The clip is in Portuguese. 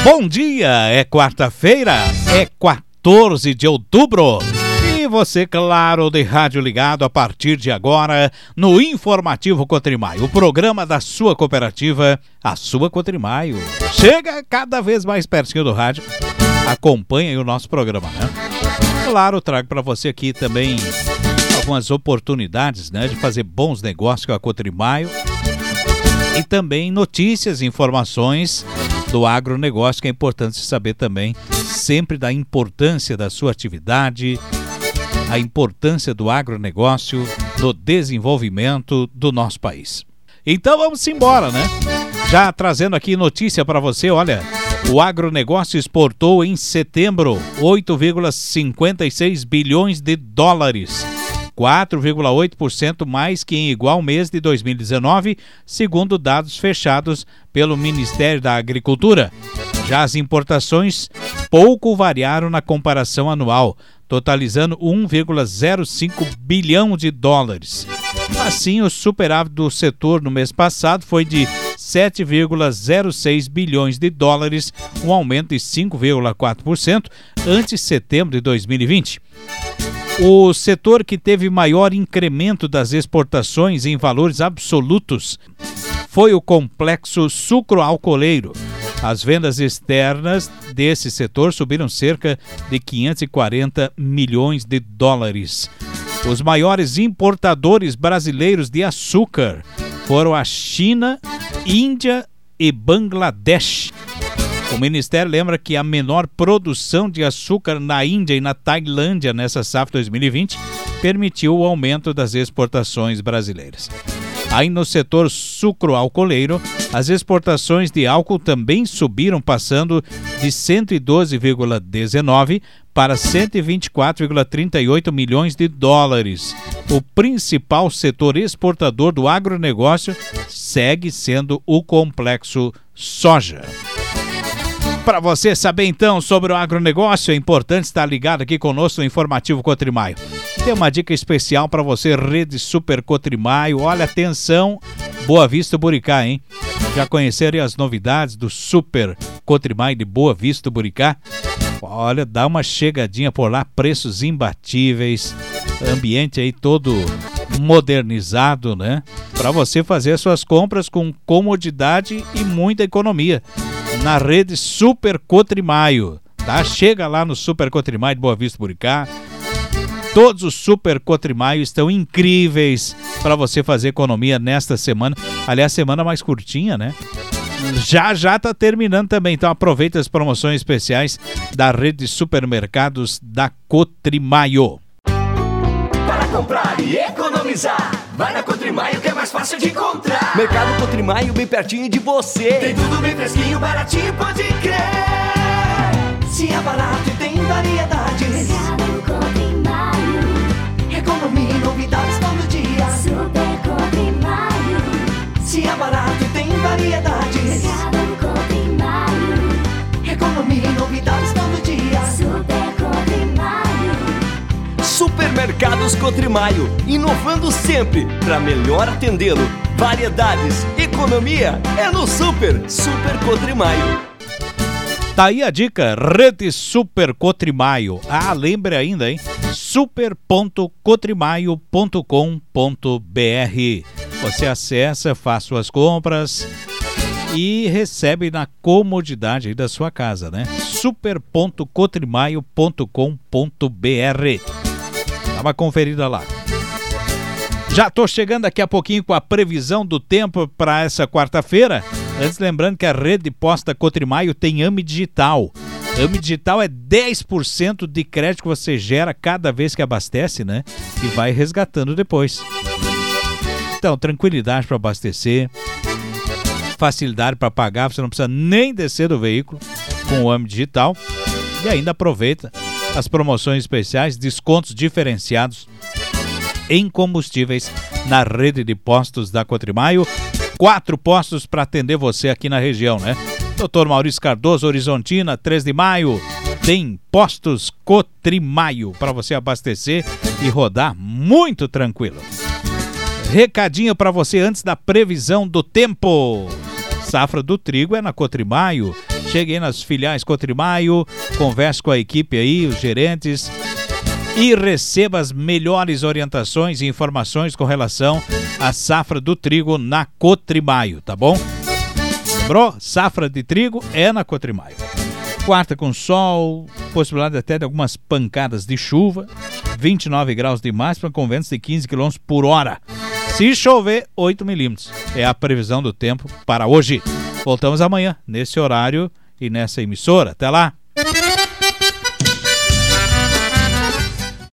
Bom dia, é quarta-feira, é 14 de outubro. E você, claro, de rádio ligado a partir de agora no Informativo Cotrimaio, o programa da sua cooperativa, a sua Cotrimaio. Chega cada vez mais pertinho do rádio, acompanha o nosso programa, né? Claro, trago para você aqui também algumas oportunidades, né, de fazer bons negócios com a Cotrimaio e também notícias e informações do agronegócio, que é importante saber também sempre da importância da sua atividade, a importância do agronegócio no desenvolvimento do nosso país. Então vamos embora, né? Já trazendo aqui notícia para você, olha, o agronegócio exportou em setembro 8,56 bilhões de dólares, 4,8% mais que em igual mês de 2019, segundo dados fechados pelo Ministério da Agricultura. Já as importações pouco variaram na comparação anual, totalizando 1,05 bilhão de dólares. Assim, o superávit do setor no mês passado foi de 7,06 bilhões de dólares, um aumento de 5,4% ante setembro de 2020. O setor que teve maior incremento das exportações em valores absolutos foi o complexo sucroalcooleiro. As vendas externas desse setor subiram cerca de 540 milhões de dólares. Os maiores importadores brasileiros de açúcar foram a China, Índia e Bangladesh. O Ministério lembra que a menor produção de açúcar na Índia e na Tailândia nessa safra 2020 permitiu o aumento das exportações brasileiras. Aí no setor sucroalcooleiro, as exportações de álcool também subiram, passando de 112,19 para 124,38 milhões de dólares. O principal setor exportador do agronegócio segue sendo o complexo soja. Para você saber então sobre o agronegócio, é importante estar ligado aqui conosco no Informativo Cotrimaio. Tem uma dica especial para você, Rede Super Cotrimaio. Olha, atenção, Boa Vista Buricá, hein? Já conheceram as novidades do Super Cotrimaio de Boa Vista Buricá? Olha, dá uma chegadinha por lá, preços imbatíveis, ambiente aí todo modernizado, né? Para você fazer as suas compras com comodidade e muita economia. Na Rede Super Cotrimaio, tá? Chega lá no Super Cotrimaio de Boa Vista Buricá. Todos os Super Cotrimaio estão incríveis para você fazer economia nesta semana. Aliás, semana mais curtinha, né? Já tá terminando também, então aproveita as promoções especiais da Rede de Supermercados da Cotrimaio. Para comprar e economizar, vai na Cotrimaio que é mais fácil de encontrar. Mercado Cotrimaio bem pertinho de você. Tem tudo bem fresquinho, baratinho, pode crer. Se é barato e tem variedades. Mercado Cotrimaio. Economia e novidades todo dia. Super Cotrimaio. Se é barato e tem variedades. Mercado Cotrimaio. Economia e novidades todo dia. Super Cotrimaio. Supermercados Cotrimaio, inovando sempre para melhor atendê-lo. Variedades, economia é no Super Cotrimaio. Tá aí a dica, Rede Super Cotrimaio. Ah, lembre ainda, hein? super.cotrimaio.com.br. Você acessa, faz suas compras e recebe na comodidade aí da sua casa, né? super.cotrimaio.com.br. Dá uma conferida lá. Já tô chegando daqui a pouquinho com a previsão do tempo para essa quarta-feira. Antes, lembrando que a rede de posta Cotrimaio tem AME Digital. AME Digital é 10% de crédito que você gera cada vez que abastece, né? E vai resgatando depois. Então, tranquilidade para abastecer, facilidade para pagar, você não precisa nem descer do veículo com o AME Digital. E ainda aproveita as promoções especiais, descontos diferenciados em combustíveis na rede de postos da Cotrimaio. 4 postos para atender você aqui na região, né? Dr. Maurício Cardoso, Horizontina, 3 de maio, tem postos Cotrimaio para você abastecer e rodar muito tranquilo. Recadinho para você antes da previsão do tempo. Safra do trigo é na Cotrimaio Chegue aí nas filiais Cotrimaio, converse com a equipe aí, os gerentes, e receba as melhores orientações e informações com relação à safra do trigo na Cotrimaio, tá bom? Lembrou? Safra de trigo é na Cotrimaio. Quarta com sol, possibilidade até de algumas pancadas de chuva, 29 graus de máxima com ventos de 15 km por hora. Se chover, 8 milímetros. É a previsão do tempo para hoje. Voltamos amanhã, nesse horário e nessa emissora. Até lá!